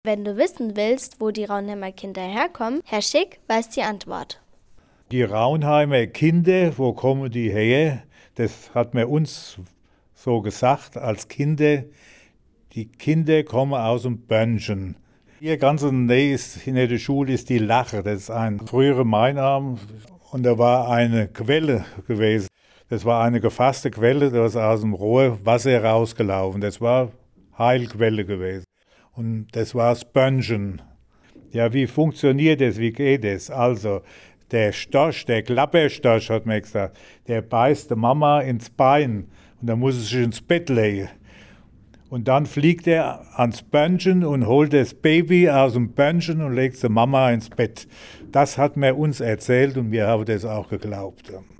Wenn du wissen willst, wo die Raunheimer Kinder herkommen, Herr Schick weiß die Antwort. Die Raunheimer Kinder, wo kommen die her? Das hat man uns so gesagt als Kinder. Die Kinder kommen aus dem Bönnchen. Hier ganz in der Nähe hinter der Schule ist die Lache. Das ist ein früherer Mainarm und da war eine Quelle gewesen. Das war eine gefasste Quelle, da ist aus dem Rohr Wasser rausgelaufen. Das war Heilquelle gewesen. Und das war das Bönnchen. Ja, wie funktioniert das? Wie geht das? Also, der Storch, der Klapperstorch, hat mir gesagt, der beißt der Mama ins Bein und dann muss sie sich ins Bett legen. Und dann fliegt er ans Bönnchen und holt das Baby aus dem Bönnchen und legt die Mama ins Bett. Das hat man uns erzählt und wir haben das auch geglaubt.